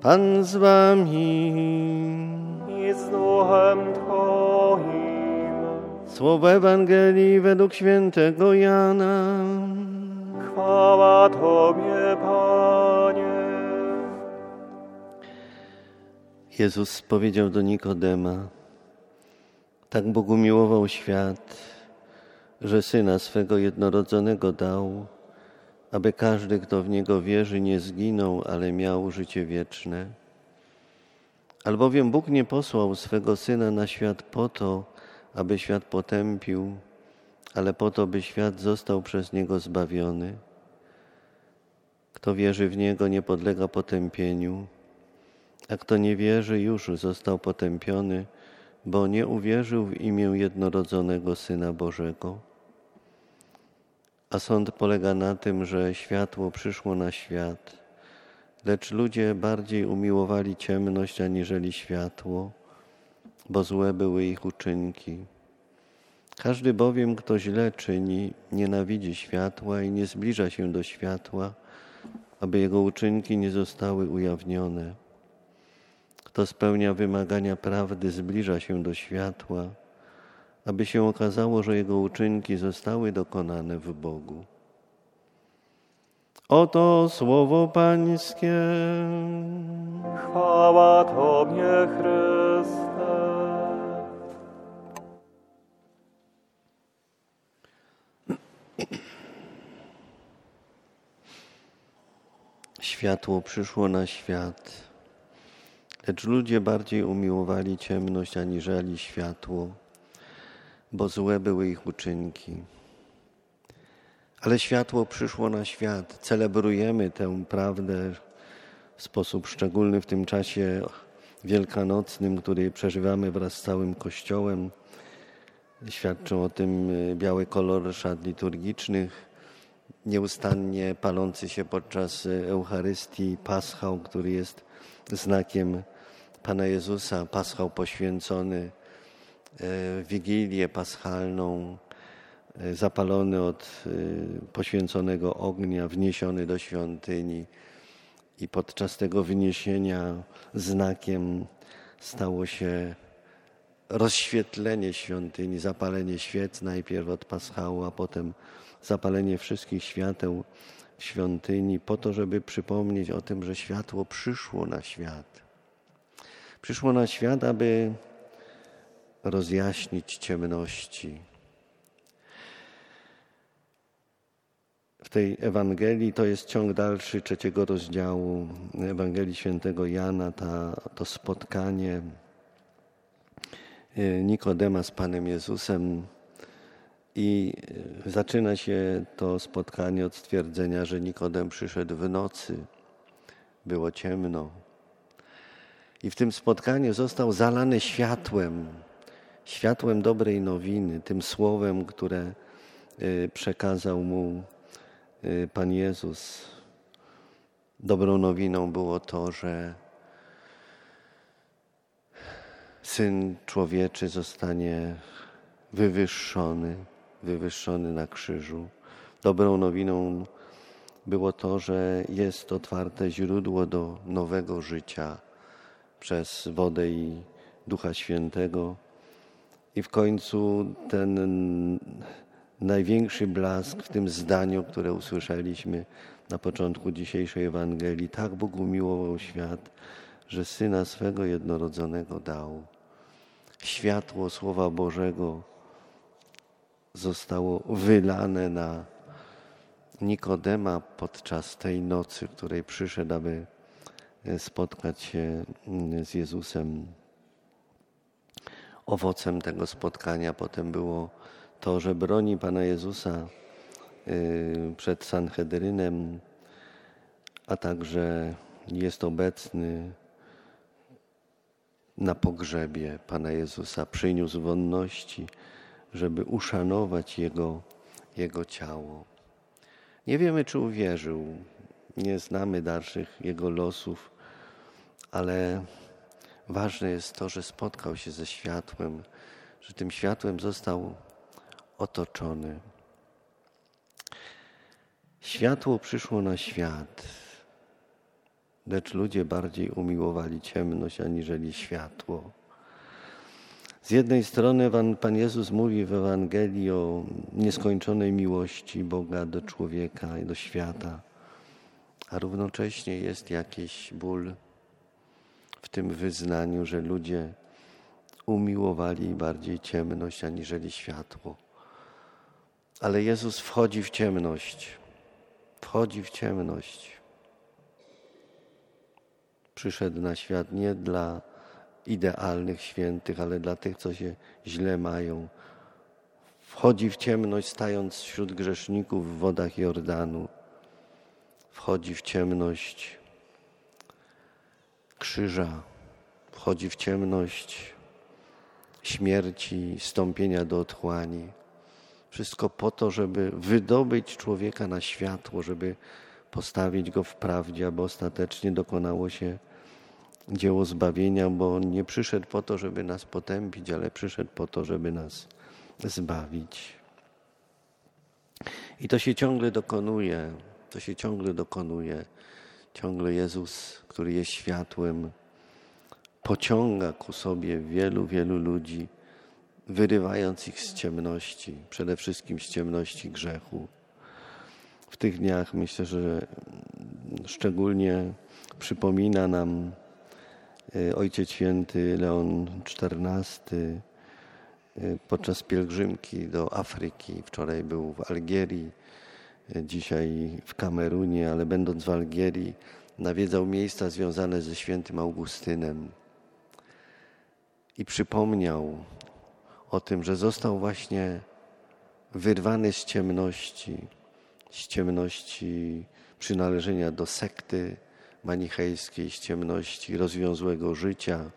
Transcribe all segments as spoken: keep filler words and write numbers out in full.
Pan z wami. I z duchem Twoim. Słowo Ewangelii według świętego Jana. Chwała Tobie, Panie. Jezus powiedział do Nikodema: tak Bóg umiłował świat, że Syna swego jednorodzonego dał, aby każdy, kto w Niego wierzy, nie zginął, ale miał życie wieczne. Albowiem Bóg nie posłał swego Syna na świat po to, aby świat potępił, ale po to, by świat został przez Niego zbawiony. Kto wierzy w Niego, nie podlega potępieniu, a kto nie wierzy, już został potępiony, bo nie uwierzył w imię jednorodzonego Syna Bożego. A sąd polega na tym, że światło przyszło na świat, lecz ludzie bardziej umiłowali ciemność aniżeli światło, bo złe były ich uczynki. Każdy bowiem, kto źle czyni, nienawidzi światła i nie zbliża się do światła, aby jego uczynki nie zostały ujawnione. Kto spełnia wymagania prawdy, zbliża się do światła, aby się okazało, że jego uczynki zostały dokonane w Bogu. Oto słowo Pańskie. Chwała Tobie, Chryste. Światło przyszło na świat, lecz ludzie bardziej umiłowali ciemność aniżeli światło, bo złe były ich uczynki. Ale światło przyszło na świat. Celebrujemy tę prawdę w sposób szczególny w tym czasie wielkanocnym, który przeżywamy wraz z całym Kościołem. Świadczą o tym biały kolor szat liturgicznych, nieustannie palący się podczas Eucharystii paschał, który jest znakiem Pana Jezusa, paschał poświęcony w Wigilię Paschalną, zapalony od poświęconego ognia, wniesiony do świątyni i podczas tego wyniesienia znakiem stało się rozświetlenie świątyni, zapalenie świec najpierw od paschału, a potem zapalenie wszystkich świateł w świątyni po to, żeby przypomnieć o tym, że światło przyszło na świat. Przyszło na świat, aby rozjaśnić ciemności. W tej Ewangelii, to jest ciąg dalszy trzeciego rozdziału Ewangelii Świętego Jana, ta, to spotkanie Nikodema z Panem Jezusem i zaczyna się to spotkanie od stwierdzenia, że Nikodem przyszedł w nocy, było ciemno i w tym spotkaniu został zalany światłem, światłem dobrej nowiny, tym słowem, które przekazał mu Pan Jezus. Dobrą nowiną było to, że Syn Człowieczy zostanie wywyższony, wywyższony na krzyżu. Dobrą nowiną było to, że jest otwarte źródło do nowego życia przez wodę i Ducha Świętego. I w końcu ten największy blask w tym zdaniu, które usłyszeliśmy na początku dzisiejszej Ewangelii. Tak Bóg umiłował świat, że Syna swego jednorodzonego dał. Światło Słowa Bożego zostało wylane na Nikodema podczas tej nocy, w której przyszedł, aby spotkać się z Jezusem. Owocem tego spotkania potem było to, że broni Pana Jezusa przed Sanhedrynem, a także jest obecny na pogrzebie Pana Jezusa. Przyniósł wonności, żeby uszanować Jego, Jego ciało. Nie wiemy, czy uwierzył, nie znamy dalszych Jego losów, ale ważne jest to, że spotkał się ze światłem, że tym światłem został otoczony. Światło przyszło na świat. lecz ludzie bardziej umiłowali ciemność aniżeli światło. Z jednej strony Pan Jezus mówi w Ewangelii o nieskończonej miłości Boga do człowieka i do świata, a równocześnie jest jakiś ból w tym wyznaniu, że ludzie umiłowali bardziej ciemność aniżeli światło. Ale Jezus wchodzi w ciemność, wchodzi w ciemność. Przyszedł na świat nie dla idealnych świętych, ale dla tych, co się źle mają. Wchodzi w ciemność, stając wśród grzeszników w wodach Jordanu. Wchodzi w ciemność krzyża, wchodzi w ciemność śmierci, stąpienia do otchłani. Wszystko po to, żeby wydobyć człowieka na światło, żeby postawić go w prawdzie, aby ostatecznie dokonało się dzieło zbawienia, bo On nie przyszedł po to, żeby nas potępić, ale przyszedł po to, żeby nas zbawić. I to się ciągle dokonuje, to się ciągle dokonuje. Ciągle Jezus, który jest światłem, pociąga ku sobie wielu, wielu ludzi, wyrywając ich z ciemności, przede wszystkim z ciemności grzechu. W tych dniach myślę, że szczególnie przypomina nam Ojciec Święty Leon czternasty podczas pielgrzymki do Afryki. Wczoraj był w Algierii, dzisiaj w Kamerunie, ale będąc w Algierii nawiedzał miejsca związane ze świętym Augustynem i przypomniał o tym, że został właśnie wyrwany z ciemności, z ciemności przynależenia do sekty manichejskiej, z ciemności rozwiązłego życia.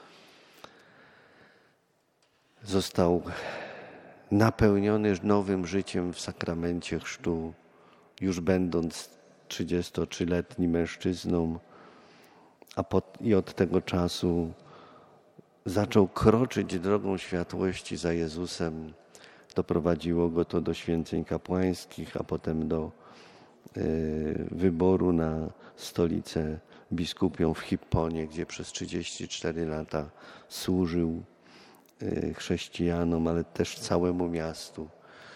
Został napełniony nowym życiem w sakramencie chrztu, już będąc trzydziestotrzyletnim mężczyzną, a pod, i od tego czasu zaczął kroczyć drogą światłości za Jezusem. Doprowadziło go to do święceń kapłańskich, a potem do y, wyboru na stolicę biskupią w Hipponie, gdzie przez trzydzieści cztery lata służył y, chrześcijanom, ale też całemu miastu,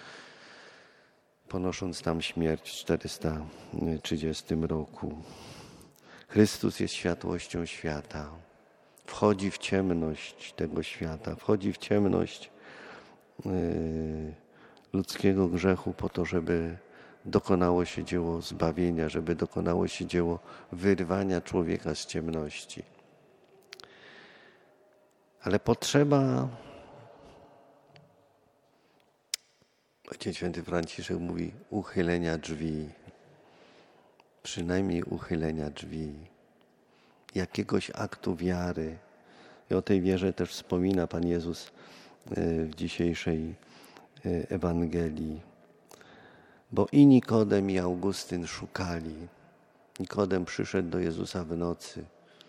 ponosząc tam śmierć w czterysta trzydziestym roku. Chrystus jest światłością świata. Wchodzi w ciemność tego świata, wchodzi w ciemność y, ludzkiego grzechu po to, żeby dokonało się dzieło zbawienia, żeby dokonało się dzieło wyrwania człowieka z ciemności. Ale potrzeba, Ojciec Święty Franciszek mówi, uchylenia drzwi, przynajmniej uchylenia drzwi, jakiegoś aktu wiary. I o tej wierze też wspomina Pan Jezus w dzisiejszej Ewangelii. Bo i Nikodem, i Augustyn szukali. Nikodem przyszedł do Jezusa w nocy.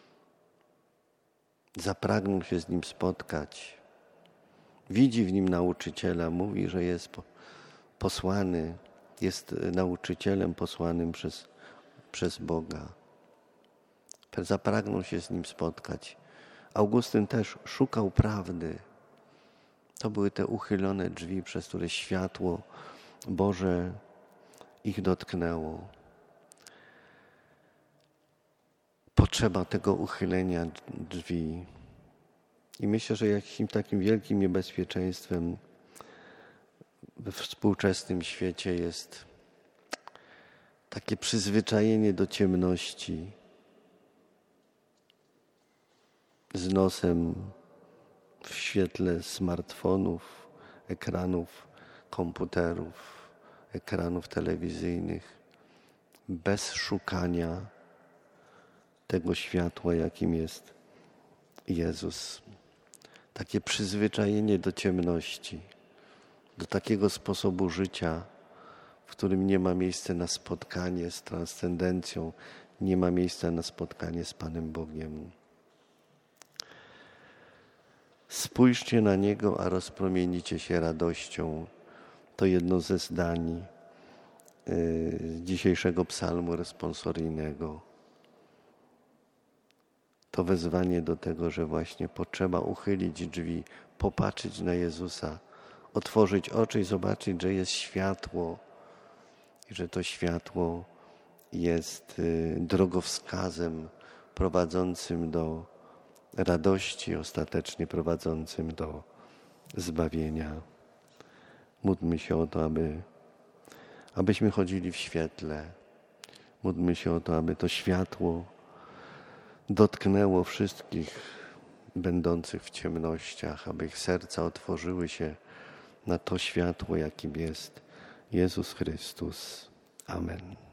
Zapragnął się z Nim spotkać. Widzi w Nim nauczyciela. Mówi, że jest posłany, jest nauczycielem posłanym przez, przez Boga. Zapragnął się z Nim spotkać. Augustyn też szukał prawdy. To były te uchylone drzwi, przez które światło Boże ich dotknęło. Potrzeba tego uchylenia drzwi. I myślę, że jakimś takim wielkim niebezpieczeństwem we współczesnym świecie jest takie przyzwyczajenie do ciemności z nosem w świetle smartfonów, ekranów komputerów, ekranów telewizyjnych, bez szukania tego światła, jakim jest Jezus. Takie przyzwyczajenie do ciemności, do takiego sposobu życia, w którym nie ma miejsca na spotkanie z transcendencją, nie ma miejsca na spotkanie z Panem Bogiem. Spójrzcie na Niego, a rozpromienicie się radością. To jedno ze zdań yy, dzisiejszego psalmu responsoryjnego. to wezwanie do tego, że właśnie potrzeba uchylić drzwi, popatrzeć na Jezusa, otworzyć oczy i zobaczyć, że jest światło i że to światło jest drogowskazem prowadzącym do radości, ostatecznie prowadzącym do zbawienia. Módlmy się o to, aby, abyśmy chodzili w świetle. Módlmy się o to, aby to światło dotknęło wszystkich będących w ciemnościach, aby ich serca otworzyły się na to światło, jakim jest Jezus Chrystus. Amen.